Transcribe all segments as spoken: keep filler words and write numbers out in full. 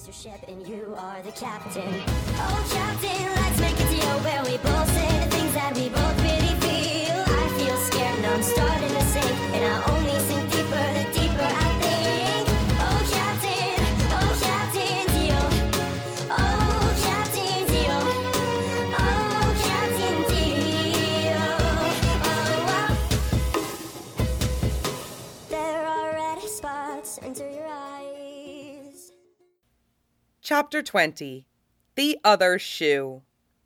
is your ship and you are the captain. Oh, captain, let's make a deal where we both say the things that we both really feel. I feel scared and I'm starting to sink, and I only sink deeper the deeper I think. Oh, captain, oh, captain, deal. Oh, captain, deal. Oh, captain, deal. Oh, oh. There are red spots under your eyes. Chapter twenty. The Other Shoe.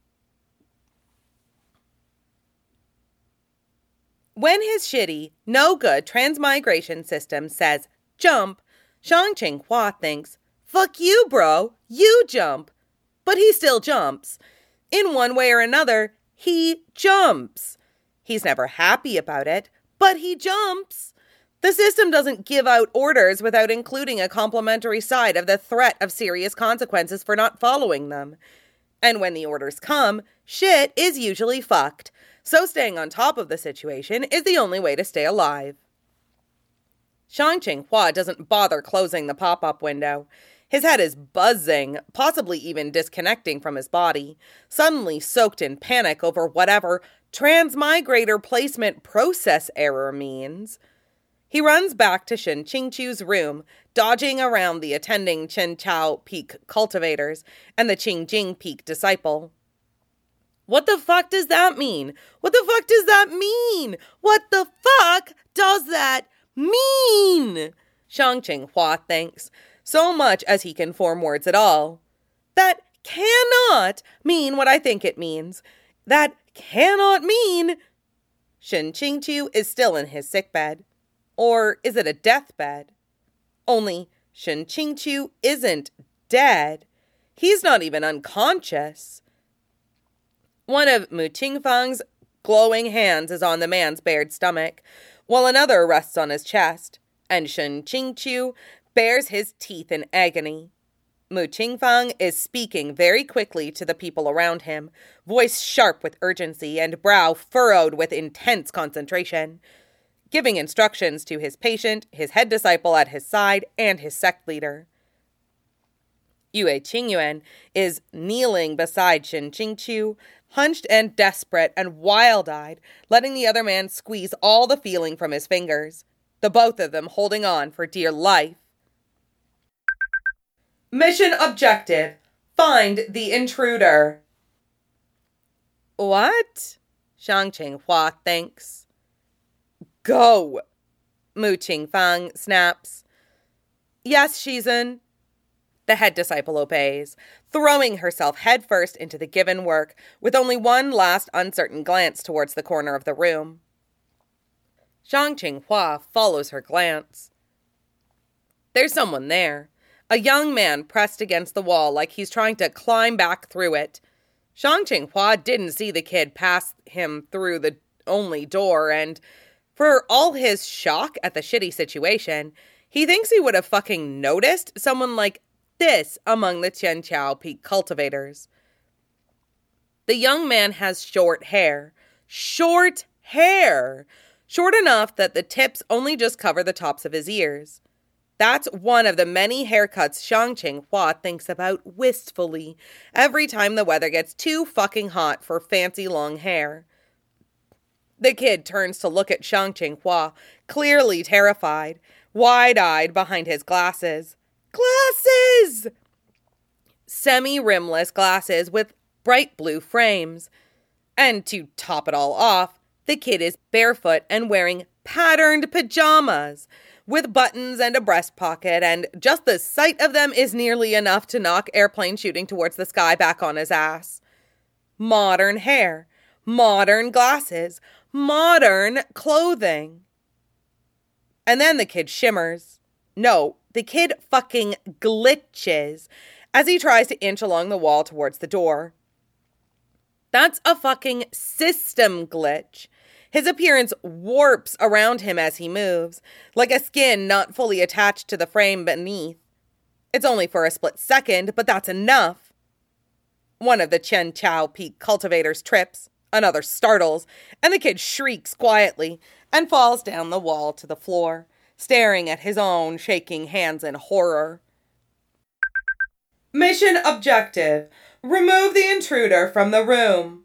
When his shitty, no-good transmigration system says, jump, Shang Qinghua thinks, fuck you, bro, you jump. But he still jumps. In one way or another, he jumps. He's never happy about it, but he jumps. The system doesn't give out orders without including a complimentary side of the threat of serious consequences for not following them. And when the orders come, shit is usually fucked. So staying on top of the situation is the only way to stay alive. Shang Qinghua doesn't bother closing the pop-up window. His head is buzzing, possibly even disconnecting from his body, suddenly soaked in panic over whatever transmigrator placement process error means. He runs back to Shen Qingqiu's room, dodging around the attending Qianchao Peak cultivators and the Qingjing Peak disciple. What the fuck does that mean? What the fuck does that mean? What the fuck does that mean? Shang Qinghua thinks, so much as he can form words at all. That cannot mean what I think it means. That cannot mean... Shen Qingqiu is still in his sickbed. Or is it a deathbed? Only Shen Qingqiu isn't dead. He's not even unconscious. One of Mu Qingfang's glowing hands is on the man's bared stomach, while another rests on his chest, and Shen Qingqiu bares his teeth in agony. Mu Qingfang is speaking very quickly to the people around him, voice sharp with urgency and brow furrowed with intense concentration, giving instructions to his patient, his head disciple at his side, and his sect leader. Yue Qingyuan is kneeling beside Shen Qingqiu, hunched and desperate and wild-eyed, letting the other man squeeze all the feeling from his fingers, the both of them holding on for dear life. Mission objective: find the intruder. What? Shang Qinghua thinks. Go, Mu Qingfang snaps. Yes, Shizhen. The head disciple obeys, throwing herself headfirst into the given work, with only one last uncertain glance towards the corner of the room. Shang Qinghua follows her glance. There's someone there, a young man pressed against the wall like he's trying to climb back through it. Shang Qinghua didn't see the kid pass him through the only door, and for all his shock at the shitty situation, he thinks he would have fucking noticed someone like this among the Qianchao Peak cultivators. The young man has short hair. Short hair! Short enough that the tips only just cover the tops of his ears. That's one of the many haircuts Shang Qinghua thinks about wistfully every time the weather gets too fucking hot for fancy long hair. The kid turns to look at Shang Qinghua, clearly terrified, wide-eyed behind his glasses. Glasses! Semi-rimless glasses with bright blue frames. And to top it all off, the kid is barefoot and wearing patterned pajamas, with buttons and a breast pocket, and just the sight of them is nearly enough to knock airplane shooting towards the sky back on his ass. Modern hair, modern glasses, modern clothing. And then the kid shimmers. No, the kid fucking glitches as he tries to inch along the wall towards the door. That's a fucking system glitch. His appearance warps around him as he moves, like a skin not fully attached to the frame beneath. It's only for a split second, but that's enough. One of the Qianchao Peak cultivators trips, another startles, and the kid shrieks quietly and falls down the wall to the floor, staring at his own shaking hands in horror. Mission objective: remove the intruder from the room.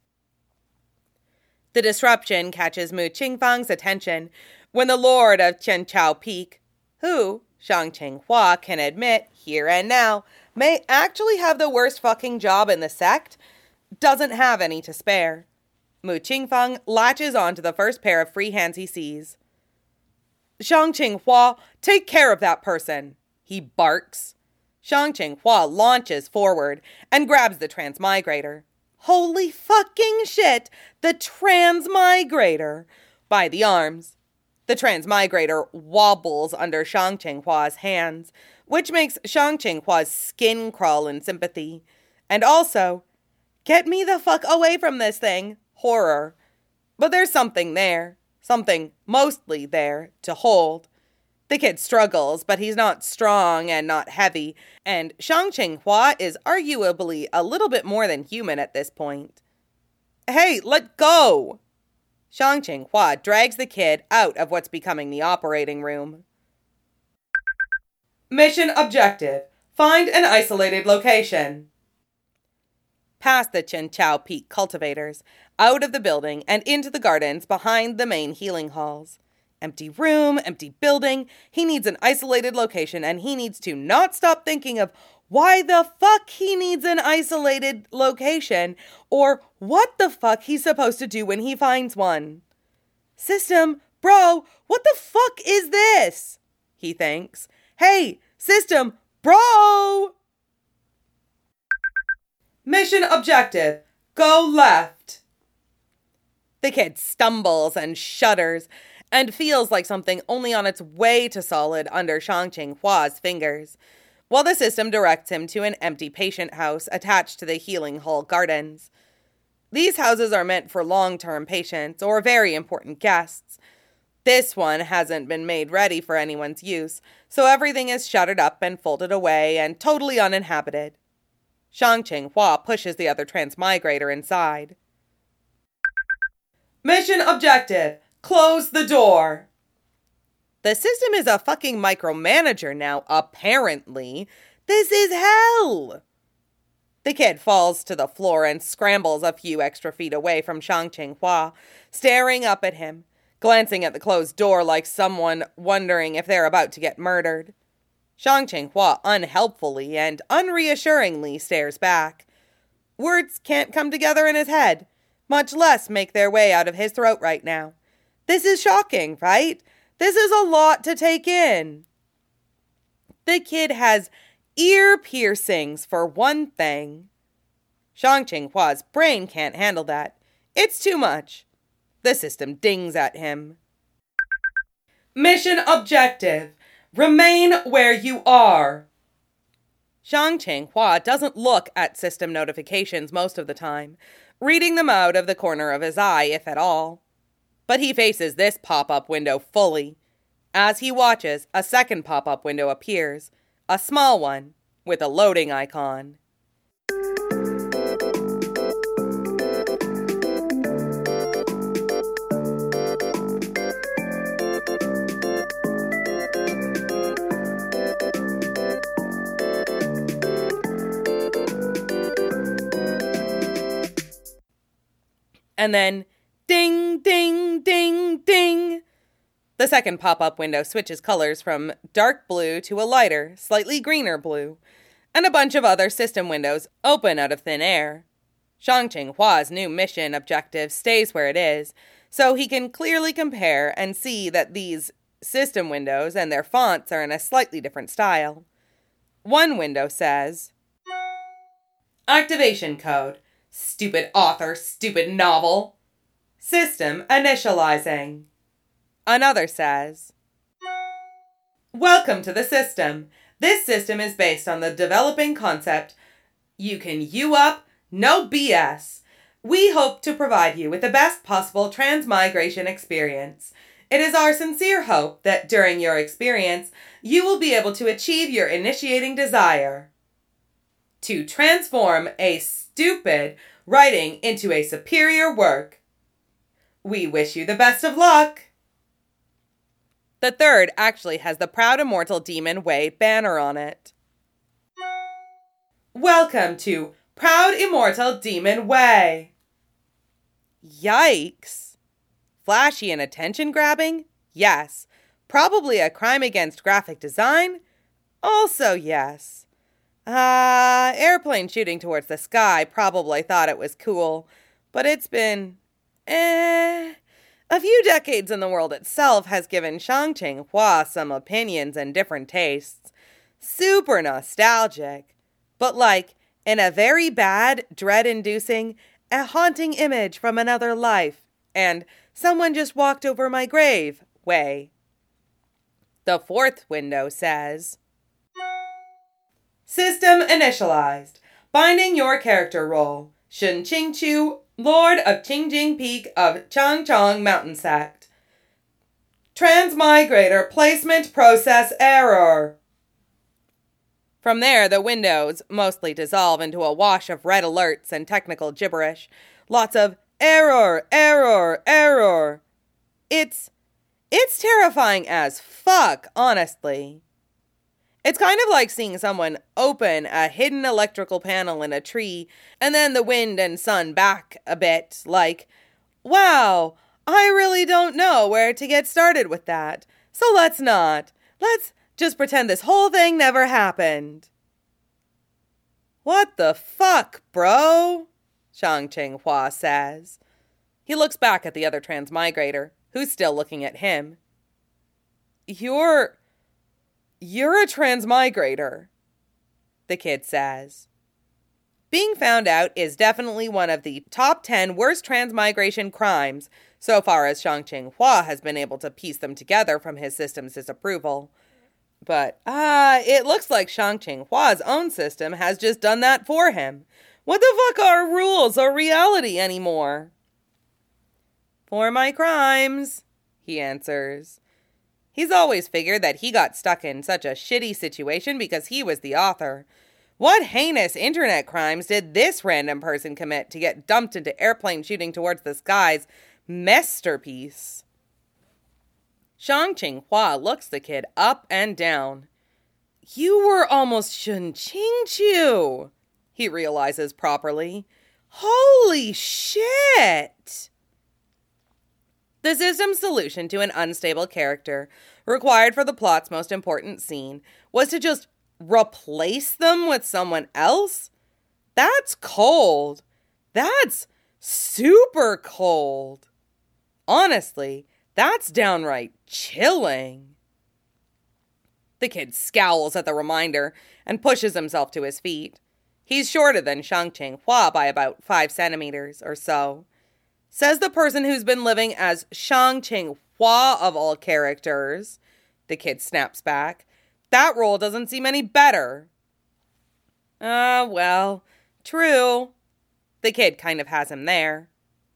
The disruption catches Mu Qingfang's attention when the Lord of Qianchao Peak, who, Shang Qinghua can admit here and now, may actually have the worst fucking job in the sect, doesn't have any to spare. Mu Qingfang latches onto the first pair of free hands he sees. Shang Qinghua, take care of that person, he barks. Shang Qinghua launches forward and grabs the transmigrator. Holy fucking shit, the transmigrator! By the arms. The transmigrator wobbles under Shang Qinghua's hands, which makes Shang Qinghua's skin crawl in sympathy. And also, get me the fuck away from this thing, horror. But there's something there, something mostly there, to hold. The kid struggles, but he's not strong and not heavy, and Shang Qinghua is arguably a little bit more than human at this point. Hey, let go! Shang Qinghua drags the kid out of what's becoming the operating room. Mission objective: find an isolated location. Past the Qianchao Peak cultivators, out of the building and into the gardens behind the main healing halls. Empty room, empty building. He needs an isolated location, and he needs to not stop thinking of why the fuck he needs an isolated location, or what the fuck he's supposed to do when he finds one. System, bro, what the fuck is this? He thinks. Hey, system, bro! Mission objective: go left. The kid stumbles and shudders, and feels like something only on its way to solid under Shang Qinghua's fingers, while the system directs him to an empty patient house attached to the healing hall gardens. These houses are meant for long-term patients or very important guests. This one hasn't been made ready for anyone's use, so everything is shuttered up and folded away and totally uninhabited. Shang Qinghua pushes the other transmigrator inside. Mission objective: close the door. The system is a fucking micromanager now, apparently. This is hell! The kid falls to the floor and scrambles a few extra feet away from Shang Qinghua, staring up at him, glancing at the closed door like someone wondering if they're about to get murdered. Shang Qinghua unhelpfully and unreassuringly stares back. Words can't come together in his head, much less make their way out of his throat right now. This is shocking, right? This is a lot to take in. The kid has ear piercings, for one thing. Shang Qinghua's brain can't handle that. It's too much. The system dings at him. Mission objective: remain where you are. Shang Qinghua doesn't look at system notifications most of the time, reading them out of the corner of his eye, if at all. But he faces this pop-up window fully. As he watches, a second pop-up window appears, a small one with a loading icon. And then, ding, ding, ding, ding. The second pop-up window switches colors from dark blue to a lighter, slightly greener blue, and a bunch of other system windows open out of thin air. Shang Qinghua's new mission objective stays where it is, so he can clearly compare and see that these system windows and their fonts are in a slightly different style. One window says, Activation code. Stupid author, stupid novel. System initializing. Another says, Welcome to the system. This system is based on the developing concept, you can you up, no B S. We hope to provide you with the best possible transmigration experience. It is our sincere hope that during your experience, you will be able to achieve your initiating desire. To transform a stupid writing into a superior work. We wish you the best of luck. The third actually has the Proud Immortal Demon Way banner on it. Welcome to Proud Immortal Demon Way. Yikes. Flashy and attention-grabbing? Yes. Probably a crime against graphic design? Also yes. Ah, uh, airplane shooting towards the sky probably thought it was cool, but it's been, eh. A few decades in the world itself has given Shang-Ching Hua some opinions and different tastes. Super nostalgic, but like in a very bad, dread-inducing, a haunting image from another life, and someone just walked over my grave way. The fourth window says, System initialized. Binding your character role. Shen Qingqiu, Lord of Qingjing Peak of Changchong Mountain Sect. Transmigrator placement process error. From there, the windows mostly dissolve into a wash of red alerts and technical gibberish. Lots of error, error, error. It's, it's terrifying as fuck, honestly. It's kind of like seeing someone open a hidden electrical panel in a tree and then the wind and sun back a bit, like, wow, I really don't know where to get started with that. So let's not. Let's just pretend this whole thing never happened. What the fuck, bro? Shang-Ching Hua says. He looks back at the other transmigrator, who's still looking at him. You're... You're a transmigrator, the kid says. Being found out is definitely one of the top ten worst transmigration crimes, so far as Shang-Ching Hua has been able to piece them together from his system's disapproval. But, ah, uh, it looks like Shang-Ching Hua's own system has just done that for him. What the fuck are rules or reality anymore? For my crimes, he answers. He's always figured that he got stuck in such a shitty situation because he was the author. What heinous internet crimes did this random person commit to get dumped into airplane shooting towards the skies masterpiece? Shang-Ching Hua looks the kid up and down. You were almost Shen Qingqiu, he realizes properly. Holy shit! The system's solution to an unstable character, required for the plot's most important scene, was to just replace them with someone else? That's cold. That's super cold. Honestly, that's downright chilling. The kid scowls at the reminder and pushes himself to his feet. He's shorter than Shang-Ching Hua by about five centimeters or so. Says the person who's been living as Shang-Ching Hua of all characters. The kid snaps back. That role doesn't seem any better. Ah, uh, well, true. The kid kind of has him there.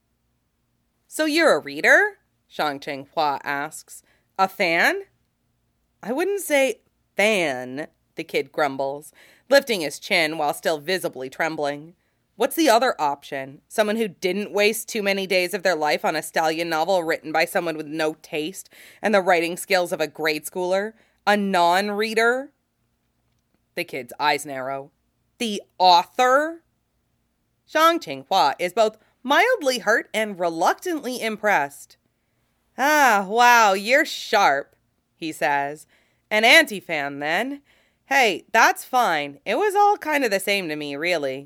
So you're a reader? Shang-Ching Hua asks. A fan? I wouldn't say fan, the kid grumbles, lifting his chin while still visibly trembling. What's the other option? Someone who didn't waste too many days of their life on a stallion novel written by someone with no taste and the writing skills of a grade schooler? A non-reader? The kid's eyes narrow. The author? Shang-Ching Hua is both mildly hurt and reluctantly impressed. Ah, wow, you're sharp, he says. An anti-fan, then? Hey, that's fine. It was all kind of the same to me, really.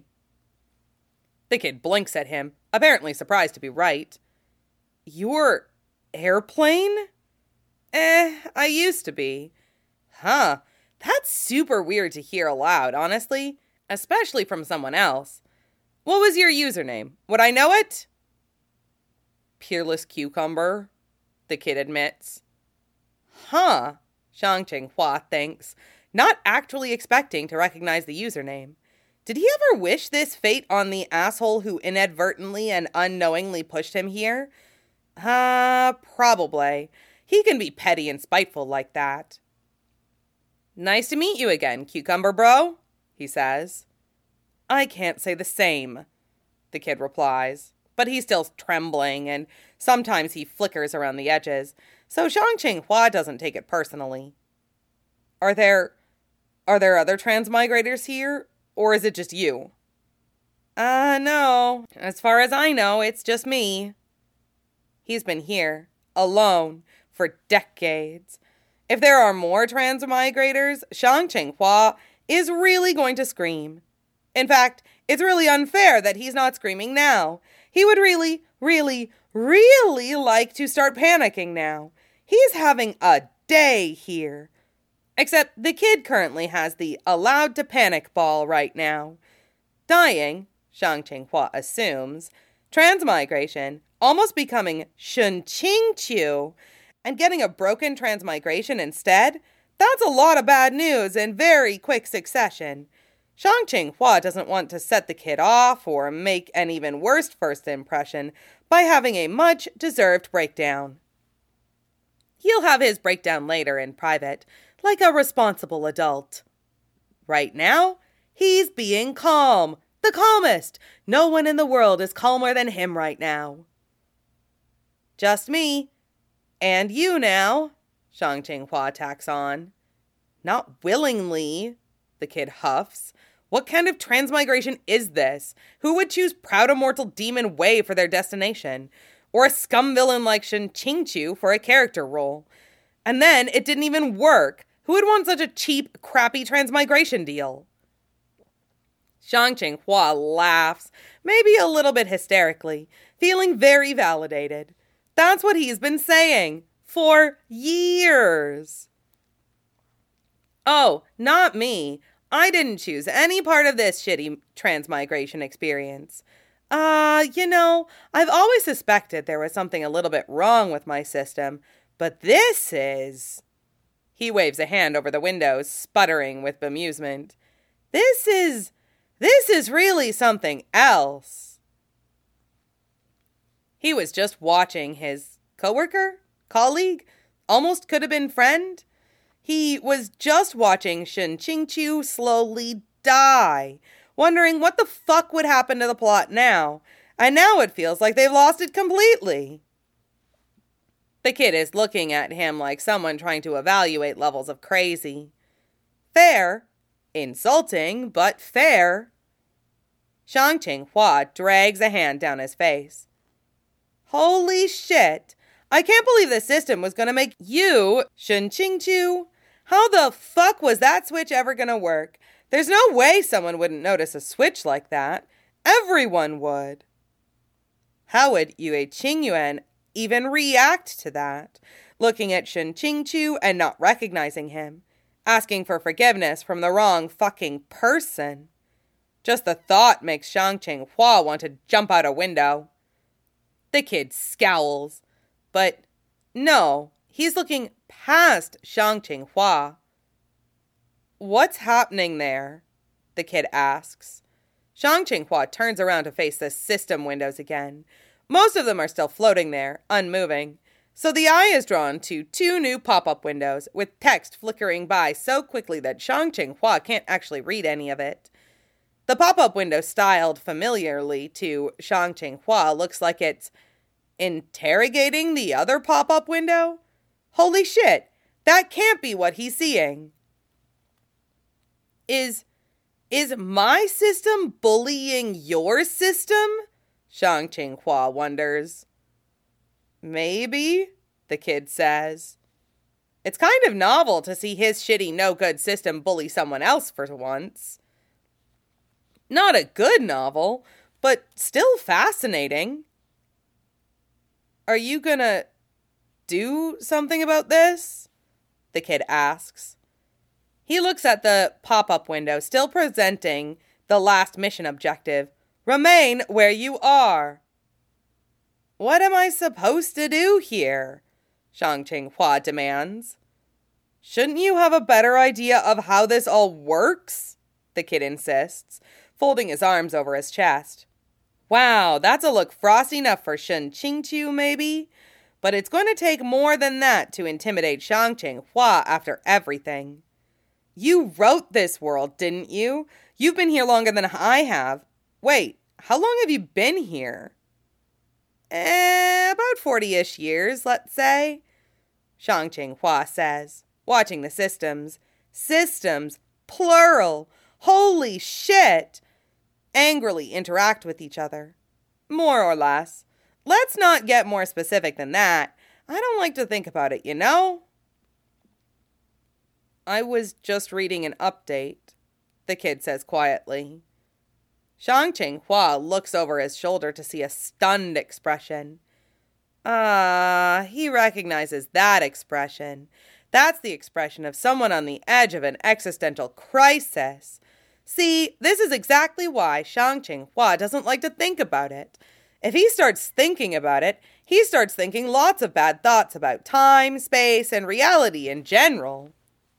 The kid blinks at him, apparently surprised to be right. You're airplane? Eh, I used to be. Huh, that's super weird to hear aloud, honestly, especially from someone else. What was your username? Would I know it? Peerless Cucumber, the kid admits. Huh, Shang-Ching Hua thinks, not actually expecting to recognize the username. Did he ever wish this fate on the asshole who inadvertently and unknowingly pushed him here? Uh, probably. He can be petty and spiteful like that. Nice to meet you again, Cucumber Bro, he says. I can't say the same, the kid replies, but he's still trembling and sometimes he flickers around the edges, so Shang-Ching Hua doesn't take it personally. Are there, are there other transmigrators here? Or is it just you? Uh, no. As far as I know, it's just me. He's been here, alone, for decades. If there are more transmigrators, Shang Qinghua is really going to scream. In fact, it's really unfair that he's not screaming now. He would really, really, really like to start panicking now. He's having a day here. Except the kid currently has the allowed to panic ball right now. Dying, Shang Qinghua assumes, transmigration, almost becoming Shun Qingqiu, and getting a broken transmigration instead, that's a lot of bad news in very quick succession. Shang Qinghua doesn't want to set the kid off or make an even worse first impression by having a much-deserved breakdown. He'll have his breakdown later in private, like a responsible adult. Right now, he's being calm, the calmest. No one in the world is calmer than him right now. Just me. And you now, Shang Qinghua tacks on. Not willingly, the kid huffs. What kind of transmigration is this? Who would choose proud immortal demon Wei for their destination? Or a scum villain like Shun Qingqiu for a character role? And then it didn't even work. Who would want such a cheap, crappy transmigration deal? Shang Qinghua laughs, maybe a little bit hysterically, feeling very validated. That's what he's been saying for years. Oh, not me. I didn't choose any part of this shitty transmigration experience. Uh, you know, I've always suspected there was something a little bit wrong with my system, but this is... He waves a hand over the windows, sputtering with bemusement. This is... This is really something else. He was just watching his coworker, colleague, almost could have been friend. He was just watching Shun Qingqiu slowly die, wondering what the fuck would happen to the plot now, and now it feels like they've lost it completely. The kid is looking at him like someone trying to evaluate levels of crazy. Fair. Insulting, but fair. Shang Qinghua drags a hand down his face. Holy shit. I can't believe the system was going to make you Shun Qingqiu. How the fuck was that switch ever going to work? There's no way someone wouldn't notice a switch like that. Everyone would. How would Yue Qingyuan even react to that? Looking at Shun Qingqiu and not recognizing him. Asking for forgiveness from the wrong fucking person. Just the thought makes Shang Qinghua want to jump out a window. The kid scowls. But no, he's looking past Shang Qinghua. What's happening there? The kid asks. Shang Qinghua turns around to face the system windows again. Most of them are still floating there, unmoving. So the eye is drawn to two new pop-up windows with text flickering by so quickly that Shang Qinghua can't actually read any of it. The pop-up window styled familiarly to Shang Qinghua looks like it's interrogating the other pop-up window. Holy shit, that can't be what he's seeing. Is, is my system bullying your system? Shang Qinghua wonders. Maybe, the kid says. It's kind of novel to see his shitty no-good system bully someone else for once. Not a good novel, but still fascinating. Are you gonna do something about this? The kid asks. He looks at the pop-up window, still presenting the last mission objective. Remain where you are. What am I supposed to do here? Shang Qinghua demands. Shouldn't you have a better idea of how this all works? The kid insists, folding his arms over his chest. Wow, that's a look frosty enough for Shun Qingqiu, maybe? But it's going to take more than that to intimidate Shang Qinghua after everything. You wrote this world, didn't you? You've been here longer than I have. Wait, how long have you been here? Eh, about forty-ish years, let's say. Shang Qinghua says, watching the systems. Systems, plural. holy shit, angrily interact with each other. More or less. Let's not get more specific than that. I don't like to think about it, you know? I was just reading an update, the kid says quietly. Shang-Ching Hua looks over his shoulder to see a stunned expression. Ah, uh, he recognizes that expression. That's the expression of someone on the edge of an existential crisis. See, this is exactly why Shang-Ching Hua doesn't like to think about it. If he starts thinking about it, he starts thinking lots of bad thoughts about time, space, and reality in general.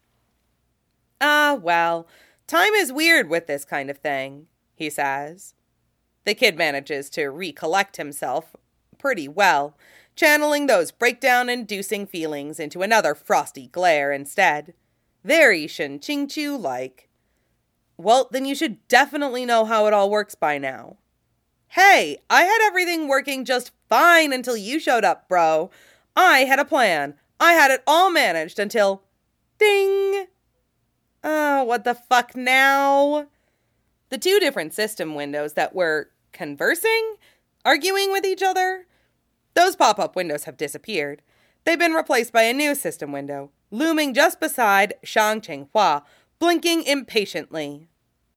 Ah, well, time is weird with this kind of thing, he says. The kid manages to recollect himself pretty well, channeling those breakdown-inducing feelings into another frosty glare instead. Very Shen Qingqiu-like. Well, then you should definitely know how it all works by now. Hey, I had everything working just fine until you showed up, bro. I had a plan. I had it all managed until... Ding! Oh, what the fuck now? The two different system windows that were conversing, arguing with each other, those pop-up windows have disappeared. They've been replaced by a new system window, looming just beside Shang-Ching Hua, blinking impatiently.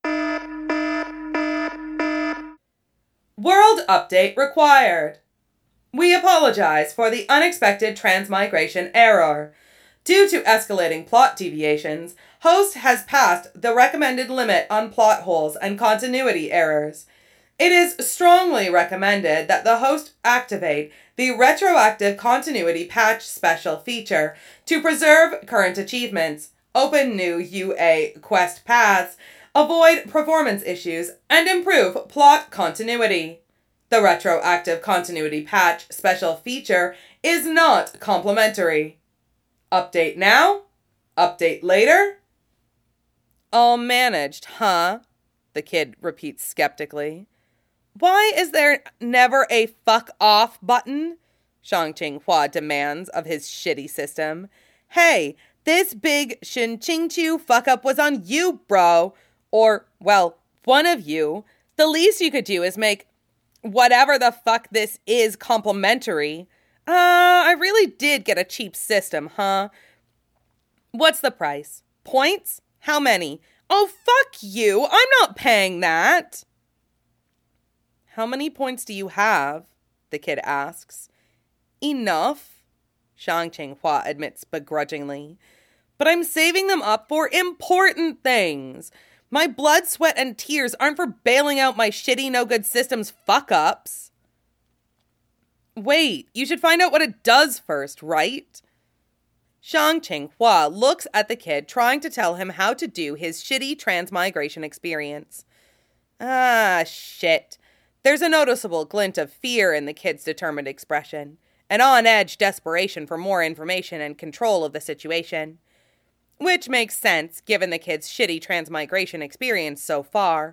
World update required. We apologize for the unexpected transmigration error. Due to escalating plot deviations, host has passed the recommended limit on plot holes and continuity errors. It is strongly recommended that the host activate the retroactive continuity patch special feature to preserve current achievements, open new U A quest paths, avoid performance issues, and improve plot continuity. The retroactive continuity patch special feature is not complimentary. Update now? Update later? All managed, huh? The kid repeats skeptically. Why is there never a fuck off button? Shang-Ching Hua demands of his shitty system. Hey, this big Shen Qingqiu fuck up was on you, bro. Or, well, one of you. The least you could do is make whatever the fuck this is complimentary. Uh, I really did get a cheap system, huh? What's the price? Points? How many? Oh, fuck you. I'm not paying that. How many points do you have? The kid asks. Enough, Shang-Ching Hua admits begrudgingly. But I'm saving them up for important things. My blood, sweat, and tears aren't for bailing out my shitty, no-good system's fuck-ups. Wait, you should find out what it does first, right? Shang-Ching Hua looks at the kid, trying to tell him how to do his shitty transmigration experience. Ah, shit. There's a noticeable glint of fear in the kid's determined expression, an on-edge desperation for more information and control of the situation. Which makes sense, given the kid's shitty transmigration experience so far.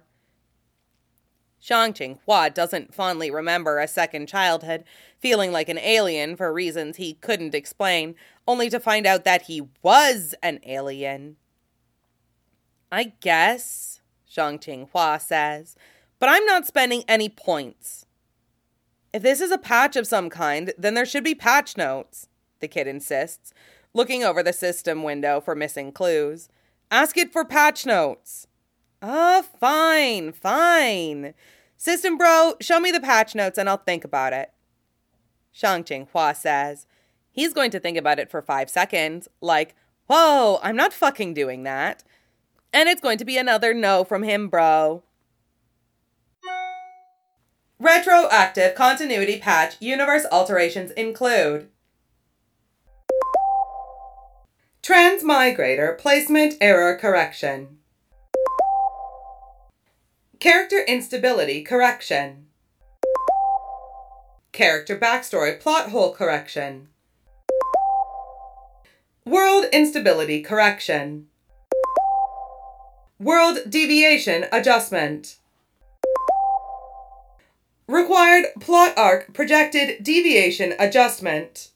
Shang-Ching Hua doesn't fondly remember a second childhood, feeling like an alien for reasons he couldn't explain, only to find out that he was an alien. I guess, Shang-Ching Hua says, but I'm not spending any points. If this is a patch of some kind, then there should be patch notes, the kid insists, looking over the system window for missing clues. Ask it for patch notes. Ah, oh, fine, fine. System bro, show me the patch notes and I'll think about it. Shang-Ching Hua says. He's going to think about it for five seconds, like, whoa, I'm not fucking doing that. And it's going to be another no from him, bro. Retroactive continuity patch universe alterations include Transmigrator placement error correction, character instability correction, character backstory plot hole correction, world instability correction, world deviation adjustment, required plot arc projected deviation adjustment,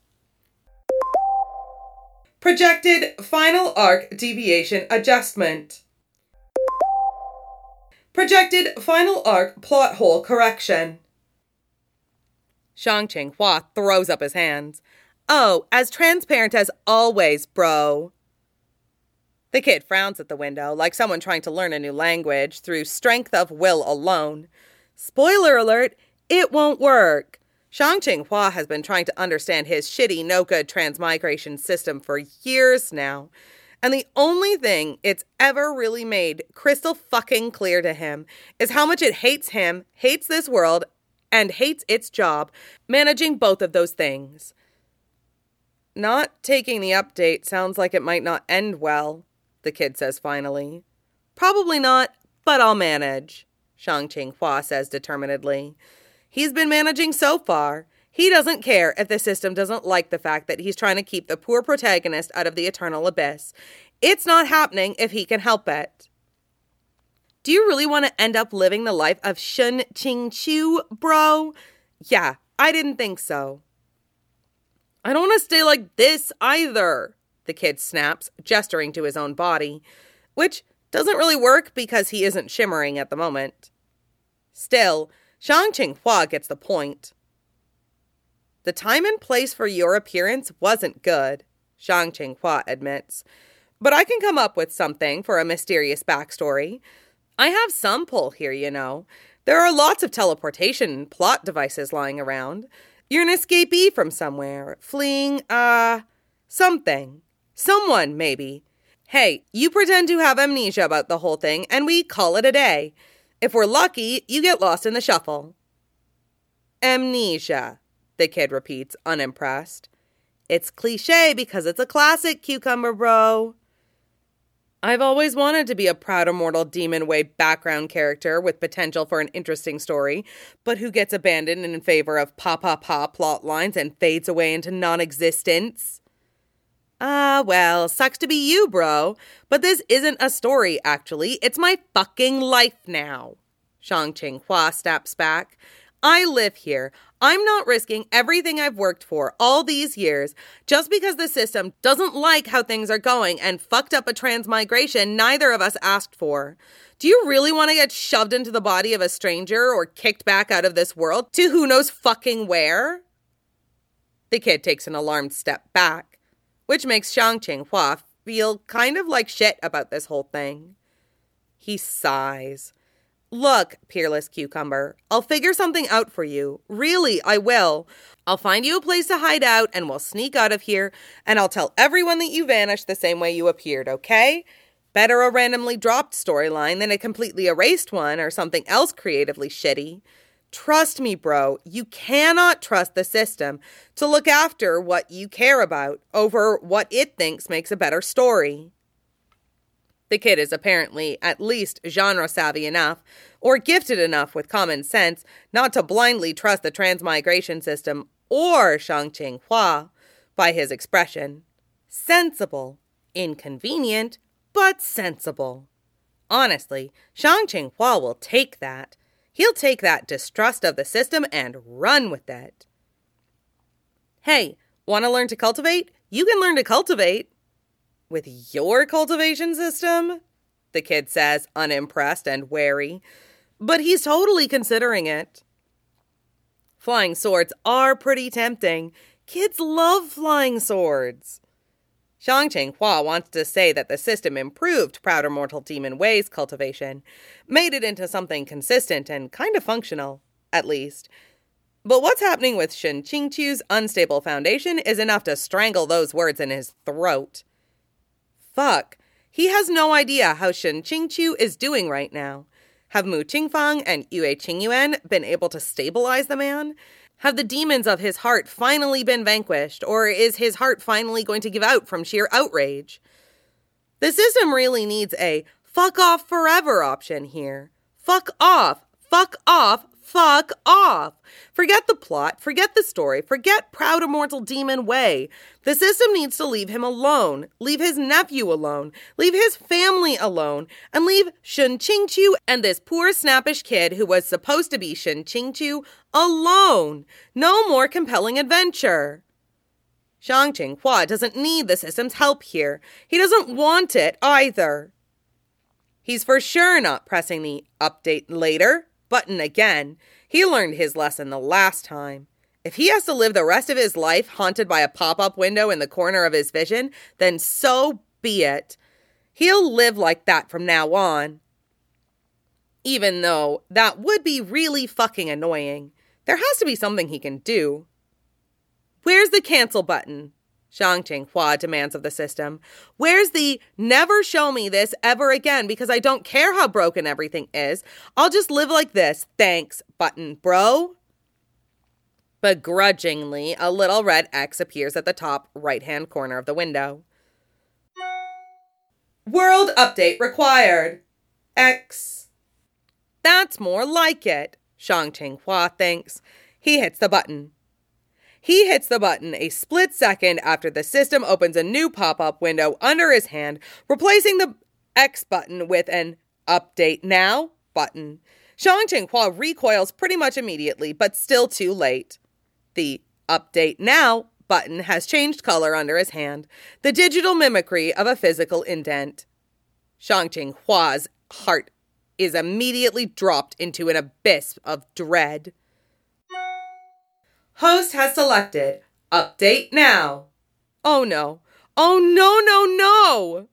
projected final arc deviation adjustment, Projected final arc plot hole correction. Shang-Ching Hua throws up his hands. Oh, as transparent as always, bro. The kid frowns at the window, like someone trying to learn a new language through strength of will alone. Spoiler alert, it won't work. Shang-Ching Hua has been trying to understand his shitty, no-good transmigration system for years now. And the only thing it's ever really made crystal fucking clear to him is how much it hates him, hates this world, and hates its job, managing both of those things. Not taking the update sounds like it might not end well, the kid says finally. Probably not, but I'll manage, Shang-Ching Hua says determinedly. He's been managing so far. He doesn't care if the system doesn't like the fact that he's trying to keep the poor protagonist out of the eternal abyss. It's not happening if he can help it. Do you really want to end up living the life of Shun Ching Chu, bro? Yeah, I didn't think so. I don't want to stay like this either, the kid snaps, gesturing to his own body, which doesn't really work because he isn't shimmering at the moment. Still, Shang-Ching Hua gets the point. The time and place for your appearance wasn't good, Shang-Ching Hua admits. But I can come up with something for a mysterious backstory. I have some pull here, you know. There are lots of teleportation plot devices lying around. You're an escapee from somewhere, fleeing, uh, something. Someone, maybe. Hey, you pretend to have amnesia about the whole thing, and we call it a day. If we're lucky, you get lost in the shuffle. Amnesia, the kid repeats, unimpressed. It's cliche because it's a classic, cucumber bro. I've always wanted to be a proud immortal demon way background character with potential for an interesting story, but who gets abandoned in favor of pa-pa-pa plot lines and fades away into non-existence. Ah, well, sucks to be you, bro. But this isn't a story, actually. It's my fucking life now. Shang-Ching Hua snaps back. I live here. I'm not risking everything I've worked for all these years just because the system doesn't like how things are going and fucked up a transmigration neither of us asked for. Do you really want to get shoved into the body of a stranger or kicked back out of this world to who knows fucking where? The kid takes an alarmed step back, which makes Shang-Ching Hua feel kind of like shit about this whole thing. He sighs. Look, peerless cucumber, I'll figure something out for you. Really, I will. I'll find you a place to hide out and we'll sneak out of here and I'll tell everyone that you vanished the same way you appeared, okay? Better a randomly dropped storyline than a completely erased one or something else creatively shitty. Trust me, bro, you cannot trust the system to look after what you care about over what it thinks makes a better story. The kid is apparently at least genre-savvy enough, or gifted enough with common sense, not to blindly trust the transmigration system or Shang-Ching Hua by his expression. Sensible. Inconvenient, but sensible. Honestly, Shang-Ching Hua will take that. He'll take that distrust of the system and run with it. Hey, want to learn to cultivate? You can learn to cultivate. With your cultivation system? The kid says, unimpressed and wary. But he's totally considering it. Flying swords are pretty tempting. Kids love flying swords. Shang-Ching Hua wants to say that the system improved Proud Immortal Demon Way's cultivation, made it into something consistent and kind of functional, at least. But what's happening with Shun Ching Chu's unstable foundation is enough to strangle those words in his throat. Fuck. He has no idea how Shun Ching Chu is doing right now. Have Mu Qingfang and Yue Qingyuan been able to stabilize the man? Have the demons of his heart finally been vanquished, or is his heart finally going to give out from sheer outrage? The system really needs a fuck off forever option here. Fuck off, fuck off, fuck off. Forget the plot, forget the story, forget Proud Immortal Demon Way. The system needs to leave him alone, leave his nephew alone, leave his family alone, and leave Shun Ching Chu and this poor snappish kid who was supposed to be Shun Ching Chu alone. No more compelling adventure. Shang-Ching Hua doesn't need the system's help here. He doesn't want it either. He's for sure not pressing the update later button again. He learned his lesson the last time. If he has to live the rest of his life haunted by a pop-up window in the corner of his vision, then so be it. He'll live like that from now on. Even though that would be really fucking annoying. There has to be something he can do. Where's the cancel button? Shang Qinghua demands of the system. Where's the never show me this ever again because I don't care how broken everything is. I'll just live like this. Thanks button, bro. Begrudgingly, a little red X appears at the top right-hand corner of the window. World update required. X. That's more like it, Shang Qinghua thinks. He hits the button. He hits the button a split second after the system opens a new pop-up window under his hand, replacing the X button with an update now button. Shang Qinghua recoils pretty much immediately, but still too late. The update now button has changed color under his hand, the digital mimicry of a physical indent. Shang Qinghua's heart is immediately dropped into an abyss of dread. Host has selected update now. Oh no. Oh no, no, no!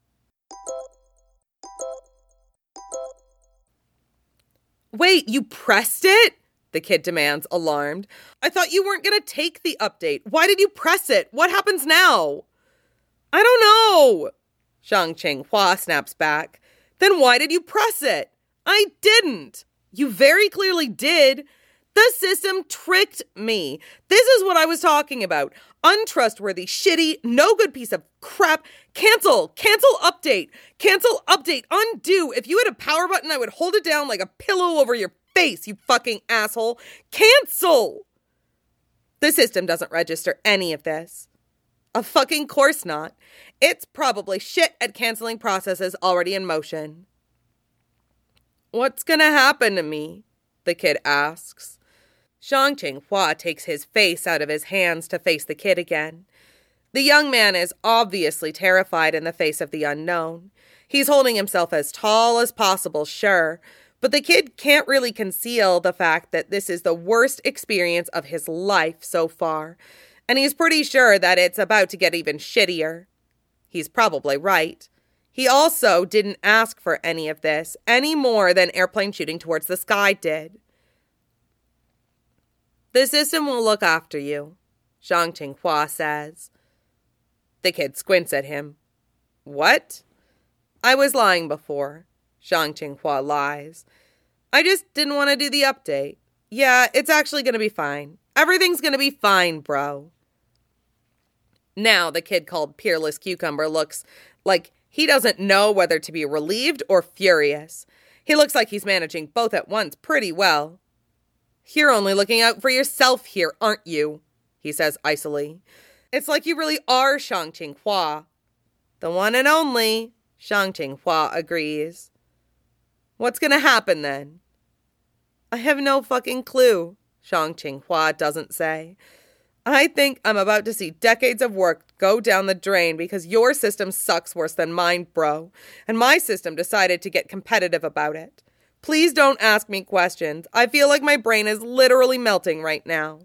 Wait, you pressed it? The kid demands, alarmed. I thought you weren't going to take the update. Why did you press it? What happens now? I don't know. Shang Qinghua snaps back. Then why did you press it? I didn't. You very clearly did. The system tricked me. This is what I was talking about. Untrustworthy, shitty, no good piece of crap. Cancel. Cancel update. Cancel update. Undo. If you had a power button, I would hold it down like a pillow over your face, you fucking asshole. Cancel! The system doesn't register any of this. Of fucking course not. It's probably shit at canceling processes already in motion. What's gonna happen to me? The kid asks. Shang Qinghua takes his face out of his hands to face the kid again. The young man is obviously terrified in the face of the unknown. He's holding himself as tall as possible, sure, but the kid can't really conceal the fact that this is the worst experience of his life so far, and he's pretty sure that it's about to get even shittier. He's probably right. He also didn't ask for any of this, any more than airplane shooting towards the sky did. The system will look after you, Shang Qinghua says. The kid squints at him. What? I was lying before. Shang Qinghua lies. I just didn't want to do the update. Yeah, it's actually going to be fine. Everything's going to be fine, bro. Now the kid called Peerless Cucumber looks like he doesn't know whether to be relieved or furious. He looks like he's managing both at once pretty well. You're only looking out for yourself here, aren't you? He says icily. It's like you really are Shang Qinghua. The one and only, Shang Qinghua agrees. What's gonna happen then? I have no fucking clue, Shang Qinghua doesn't say. I think I'm about to see decades of work go down the drain because your system sucks worse than mine, bro. And my system decided to get competitive about it. Please don't ask me questions. I feel like my brain is literally melting right now.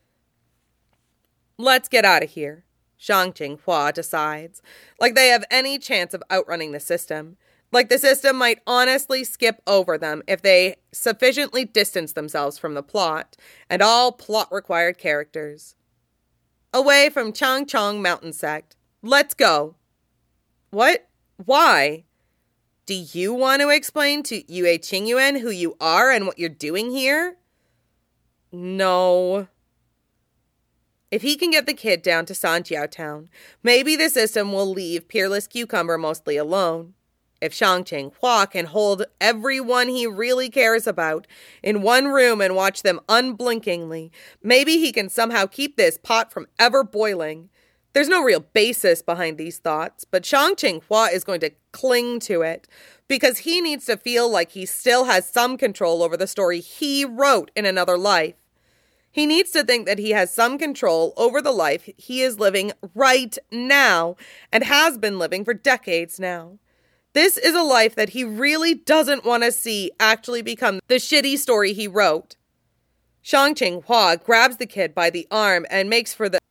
Let's get out of here, Shang Qinghua decides. Like they have any chance of outrunning the system. Like the system might honestly skip over them if they sufficiently distance themselves from the plot and all plot-required characters. Away from Chang Chong Mountain Sect. Let's go. What? Why? Do you want to explain to Yue Qingyuan who you are and what you're doing here? No. If he can get the kid down to Sanjiao Town, maybe the system will leave Peerless Cucumber mostly alone. If Shang Qinghua can hold everyone he really cares about in one room and watch them unblinkingly, maybe he can somehow keep this pot from ever boiling. There's no real basis behind these thoughts, but Shang Qinghua is going to cling to it because he needs to feel like he still has some control over the story he wrote in another life. He needs to think that he has some control over the life he is living right now and has been living for decades now. This is a life that he really doesn't want to see actually become the shitty story he wrote. Shang Qinghua grabs the kid by the arm and makes for the